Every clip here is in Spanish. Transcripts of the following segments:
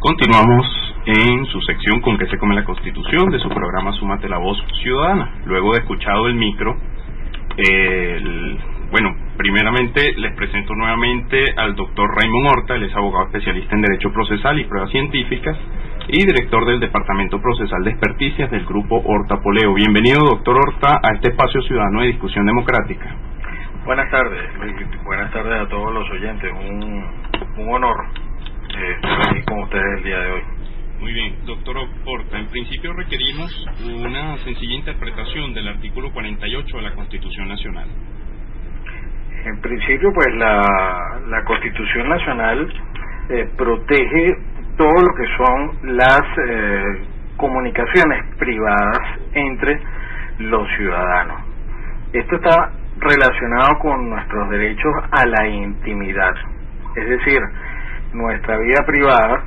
Continuamos en su sección ¿Con qué se come la Constitución?, de su programa Súmate la Voz Ciudadana. Luego de escuchado el micro, primeramente les presento nuevamente al doctor Raymond Horta. Él es abogado especialista en Derecho Procesal y Pruebas Científicas y director del Departamento Procesal de Experticias del Grupo Horta Poleo. Bienvenido, doctor Horta, a este espacio ciudadano de discusión democrática. Buenas tardes, buenas tardes a todos los oyentes. Un honor estar aquí con ustedes el día de hoy. Muy bien, doctor Horta, en principio requerimos una sencilla interpretación del artículo 48 de la Constitución Nacional. En principio, pues la Constitución Nacional protege todo lo que son las comunicaciones privadas entre los ciudadanos. Esto está relacionado con nuestros derechos a la intimidad, es decir, nuestra vida privada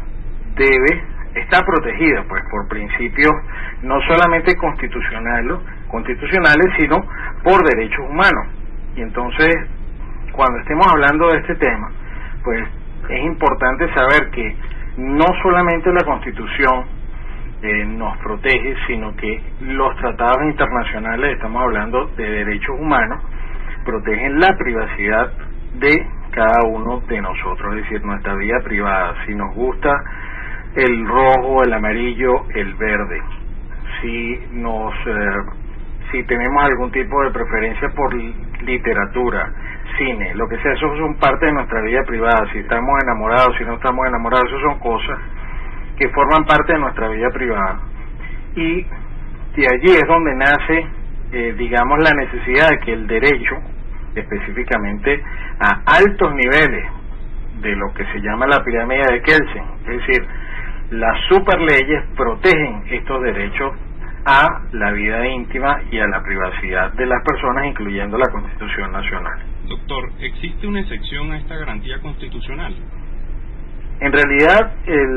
está protegida pues por principios no solamente constitucionales, sino por derechos humanos. Y entonces, cuando estemos hablando de este tema, pues es importante saber que no solamente la Constitución nos protege, sino que los tratados internacionales, estamos hablando de derechos humanos, protegen la privacidad de cada uno de nosotros, es decir, nuestra vida privada. Si nos gusta el rojo, el amarillo, el verde, si tenemos algún tipo de preferencia por literatura, cine, lo que sea, eso son parte de nuestra vida privada. Si estamos enamorados, si no estamos enamorados, eso son cosas que forman parte de nuestra vida privada. Y de allí es donde nace, la necesidad de que el derecho, específicamente a altos niveles de lo que se llama la pirámide de Kelsen, es decir, las superleyes protegen estos derechos a la vida íntima y a la privacidad de las personas, incluyendo la Constitución Nacional. Doctor, ¿existe una excepción a esta garantía constitucional? En realidad,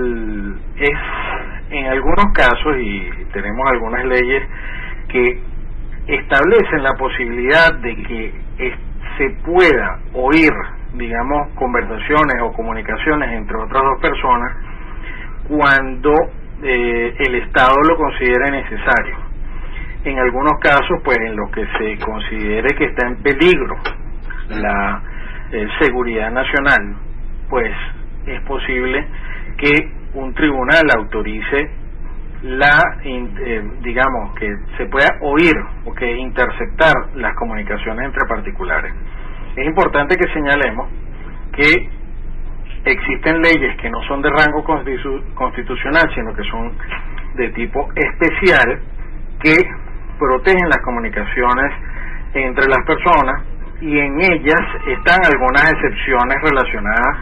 en algunos casos, y tenemos algunas leyes que establecen la posibilidad de que se pueda oír, conversaciones o comunicaciones entre otras dos personas cuando el Estado lo considere necesario. En algunos casos, pues en los que se considere que está en peligro la seguridad nacional, pues es posible que un tribunal autorice que se pueda oír o que interceptar las comunicaciones entre particulares. Es importante que señalemos que existen leyes que no son de rango constitucional, sino que son de tipo especial, que protegen las comunicaciones entre las personas, y en ellas están algunas excepciones relacionadas,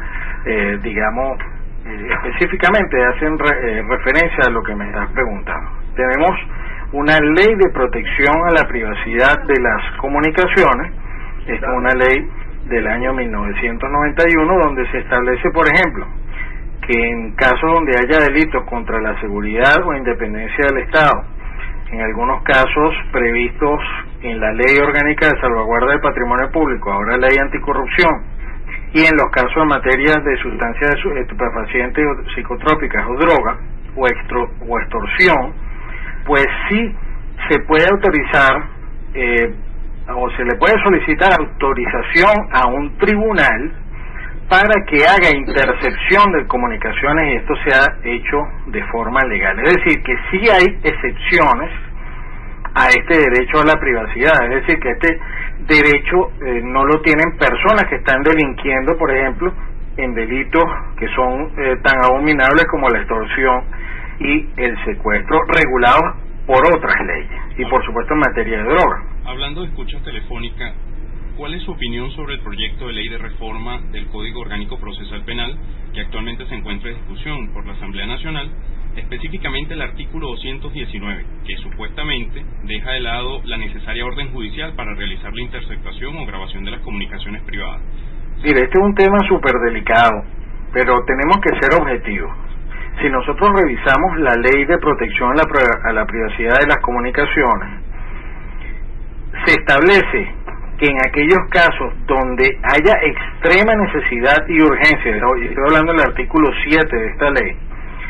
específicamente hacen referencia a lo que me estás preguntando. Tenemos una ley de protección a la privacidad de las comunicaciones. Esta es una ley del año 1991, donde se establece, por ejemplo, que en casos donde haya delitos contra la seguridad o independencia del Estado, en algunos casos previstos en la Ley Orgánica de Salvaguarda del Patrimonio Público, ahora Ley Anticorrupción, y en los casos en materia de sustancias estupefacientes o psicotrópicas o droga o extorsión, pues sí se puede autorizar o se le puede solicitar autorización a un tribunal para que haga intercepción de comunicaciones, y esto sea hecho de forma legal. Es decir, que sí hay excepciones a este derecho a la privacidad, es decir, que este derecho no lo tienen personas que están delinquiendo, por ejemplo, en delitos que son tan abominables como la extorsión y el secuestro, regulados por otras leyes, y por supuesto en materia de droga. Hablando de escucha telefónica, ¿cuál es su opinión sobre el proyecto de ley de reforma del Código Orgánico Procesal Penal que actualmente se encuentra en discusión por la Asamblea Nacional, específicamente el artículo 219, que supuestamente deja de lado la necesaria orden judicial para realizar la interceptación o grabación de las comunicaciones privadas? Mire, este es un tema súper delicado, pero tenemos que ser objetivos. Si nosotros revisamos la ley de protección a la privacidad de las comunicaciones, se establece que en aquellos casos donde haya extrema necesidad y urgencia, estoy hablando del artículo 7 de esta ley,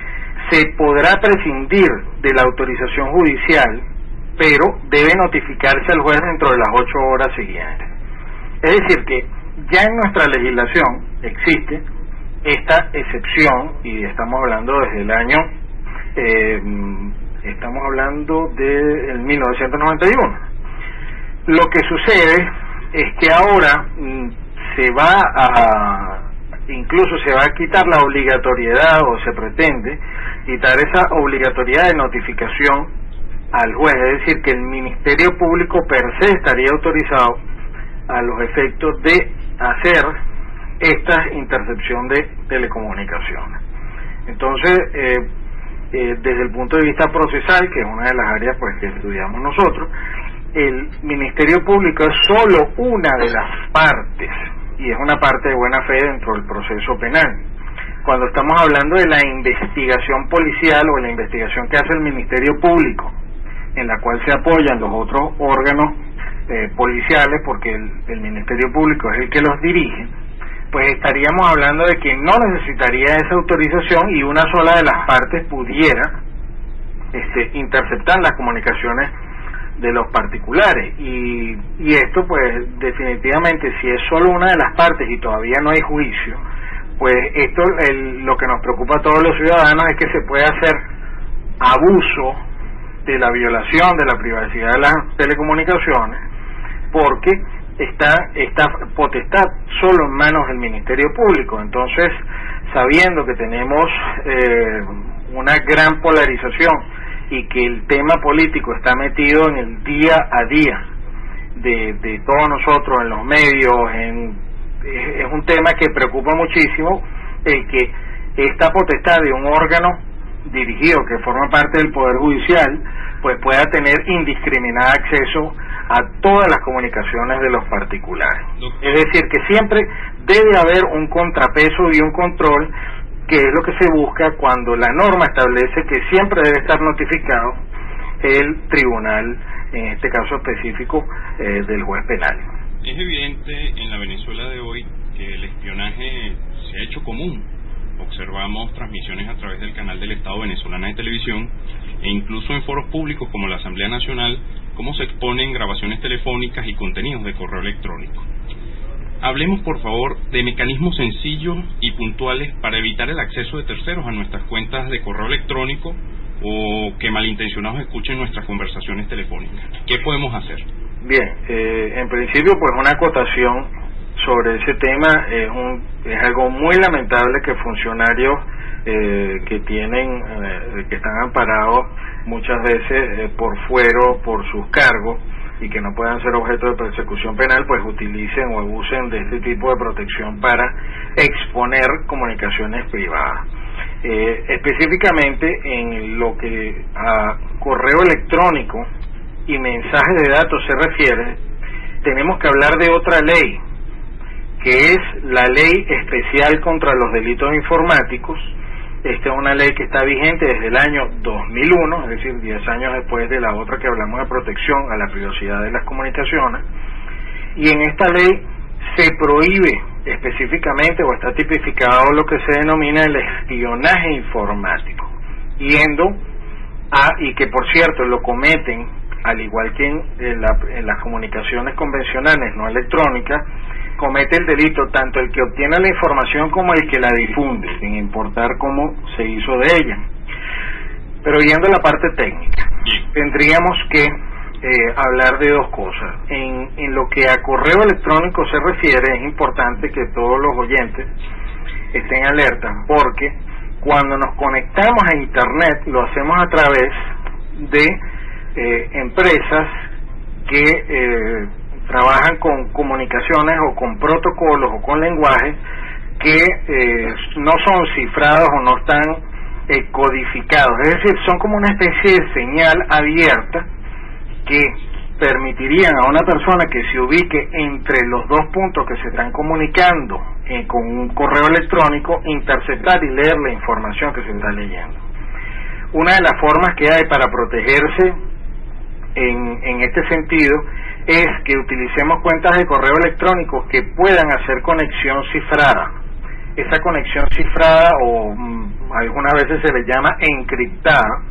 se podrá prescindir de la autorización judicial, pero debe notificarse al juez dentro de las 8 horas siguientes. Es decir, que ya en nuestra legislación existe esta excepción, y estamos hablando desde el año, estamos hablando del 1991. Lo que sucede es que ahora incluso se va a quitar la obligatoriedad, o se pretende quitar esa obligatoriedad de notificación al juez, es decir, que el Ministerio Público per se estaría autorizado a los efectos de hacer esta intercepción de telecomunicaciones. Entonces, desde el punto de vista procesal, que es una de las áreas pues que estudiamos nosotros, el Ministerio Público es solo una de las partes, y es una parte de buena fe dentro del proceso penal. Cuando estamos hablando de la investigación policial o la investigación que hace el Ministerio Público, en la cual se apoyan los otros órganos policiales, porque el Ministerio Público es el que los dirige, pues estaríamos hablando de que no necesitaría esa autorización y una sola de las partes pudiera interceptar las comunicaciones de los particulares, y esto pues definitivamente, si es solo una de las partes y todavía no hay juicio, pues esto lo que nos preocupa a todos los ciudadanos es que se puede hacer abuso de la violación de la privacidad de las telecomunicaciones, porque esta potestad solo en manos del Ministerio Público. Entonces, sabiendo que tenemos una gran polarización y que el tema político está metido en el día a día de todos nosotros, en los medios, es un tema que preocupa muchísimo, el que esta potestad de un órgano dirigido que forma parte del Poder Judicial pues pueda tener indiscriminado acceso a todas las comunicaciones de los particulares. Es decir, que siempre debe haber un contrapeso y un control, que es lo que se busca cuando la norma establece que siempre debe estar notificado el tribunal, en este caso específico del juez penal. Es evidente en la Venezuela de hoy que el espionaje se ha hecho común. Observamos transmisiones a través del canal del Estado Venezolana de Televisión e incluso en foros públicos como la Asamblea Nacional, cómo se exponen grabaciones telefónicas y contenidos de correo electrónico. Hablemos, por favor, de mecanismos sencillos y puntuales para evitar el acceso de terceros a nuestras cuentas de correo electrónico o que malintencionados escuchen nuestras conversaciones telefónicas. ¿Qué podemos hacer? Bien, en principio, pues una acotación sobre ese tema. Es algo muy lamentable que funcionarios que tienen, que están amparados muchas veces por fuero, por sus cargos, y que no puedan ser objeto de persecución penal, pues utilicen o abusen de este tipo de protección para exponer comunicaciones privadas. Específicamente en lo que a correo electrónico y mensajes de datos se refiere, tenemos que hablar de otra ley, que es la Ley Especial contra los Delitos Informáticos. Esta es una ley que está vigente desde el año 2001, es decir, 10 años después de la otra que hablamos de protección a la privacidad de las comunicaciones, y en esta ley se prohíbe específicamente, o está tipificado, lo que se denomina el espionaje informático, y que por cierto lo cometen, al igual que en las comunicaciones convencionales no electrónicas, comete el delito tanto el que obtiene la información como el que la difunde, sin importar cómo se hizo de ella. Pero yendo a la parte técnica, tendríamos que hablar de dos cosas. En lo que a correo electrónico se refiere, es importante que todos los oyentes estén alertas, porque cuando nos conectamos a Internet lo hacemos a través de empresas que trabajan con comunicaciones o con protocolos o con lenguajes que no son cifrados o no están codificados, es decir, son como una especie de señal abierta que permitirían a una persona que se ubique entre los dos puntos que se están comunicando con un correo electrónico, interceptar y leer la información que se está leyendo. Una de las formas que hay para protegerse en este sentido es que utilicemos cuentas de correo electrónico que puedan hacer conexión cifrada. Esa conexión cifrada, o algunas veces se le llama encriptada.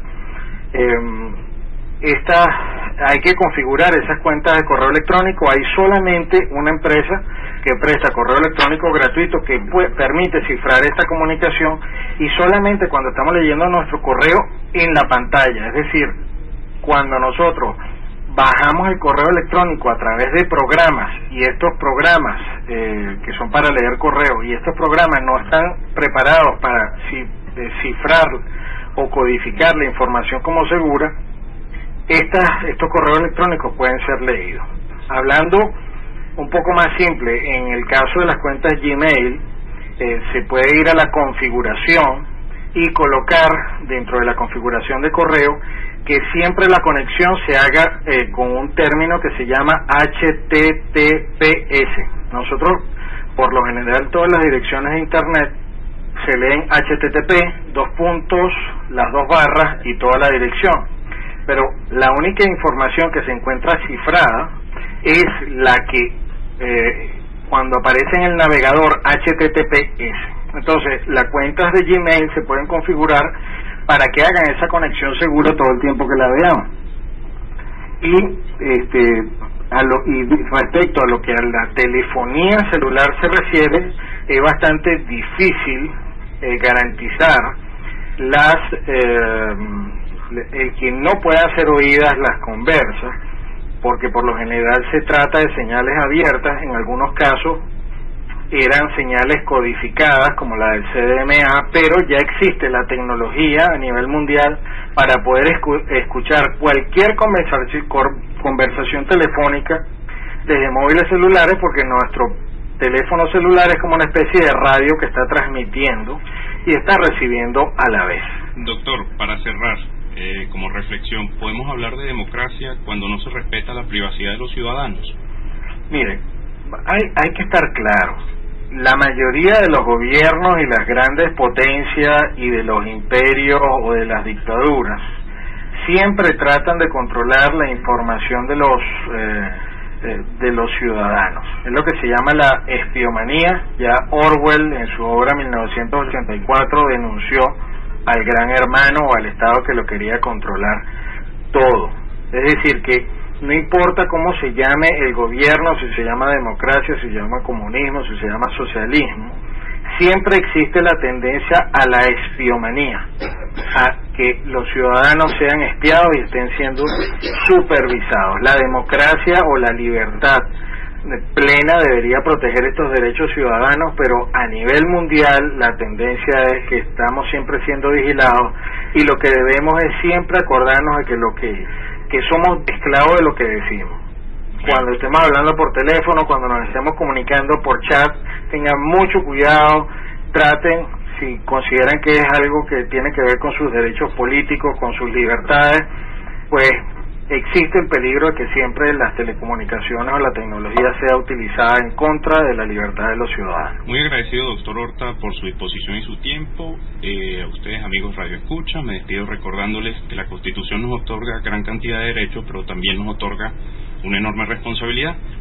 Hay que configurar esas cuentas de correo electrónico. Hay solamente una empresa que presta correo electrónico gratuito que permite cifrar esta comunicación, y solamente cuando estamos leyendo nuestro correo en la pantalla, es decir, cuando nosotros bajamos el correo electrónico a través de programas, y estos programas que son para leer correo, y estos programas no están preparados para cifrar o codificar la información como segura, estos correos electrónicos pueden ser leídos. Hablando un poco más simple, en el caso de las cuentas Gmail, se puede ir a la configuración y colocar dentro de la configuración de correo que siempre la conexión se haga con un término que se llama HTTPS. Nosotros, por lo general, todas las direcciones de Internet se leen HTTP, 2 puntos, las 2 barras y toda la dirección. Pero la única información que se encuentra cifrada es la que cuando aparece en el navegador HTTPS. Entonces, las cuentas de Gmail se pueden configurar para que hagan esa conexión segura todo el tiempo que la veamos. Y respecto a lo que a la telefonía celular se refiere, es bastante difícil garantizar el que no pueda ser oídas las conversas, porque por lo general se trata de señales abiertas. En algunos casos eran señales codificadas como la del CDMA, pero ya existe la tecnología a nivel mundial para poder escuchar cualquier conversación telefónica desde móviles celulares, porque nuestro teléfono celular es como una especie de radio que está transmitiendo y está recibiendo a la vez. Doctor, para cerrar, como reflexión, ¿podemos hablar de democracia cuando no se respeta la privacidad de los ciudadanos? Mire, hay que estar claro. La mayoría de los gobiernos y las grandes potencias y de los imperios o de las dictaduras siempre tratan de controlar la información de los ciudadanos. Es lo que se llama la espiomanía. Ya Orwell, en su obra 1984, denunció al gran hermano o al Estado que lo quería controlar todo. Es decir, que no importa cómo se llame el gobierno, si se llama democracia, si se llama comunismo, si se llama socialismo, siempre existe la tendencia a la espiomanía, a que los ciudadanos sean espiados y estén siendo supervisados. La democracia o la libertad plena debería proteger estos derechos ciudadanos, pero a nivel mundial la tendencia es que estamos siempre siendo vigilados, y lo que debemos es siempre acordarnos de que somos esclavos de lo que decimos. Cuando estemos hablando por teléfono, cuando nos estemos comunicando por chat, tengan mucho cuidado, traten, si consideran que es algo que tiene que ver con sus derechos políticos, con sus libertades, pues existe el peligro de que siempre las telecomunicaciones o la tecnología sea utilizada en contra de la libertad de los ciudadanos. Muy agradecido, doctor Horta, por su disposición y su tiempo. A ustedes, amigos Radio Escucha, me despido recordándoles que la Constitución nos otorga gran cantidad de derechos, pero también nos otorga una enorme responsabilidad.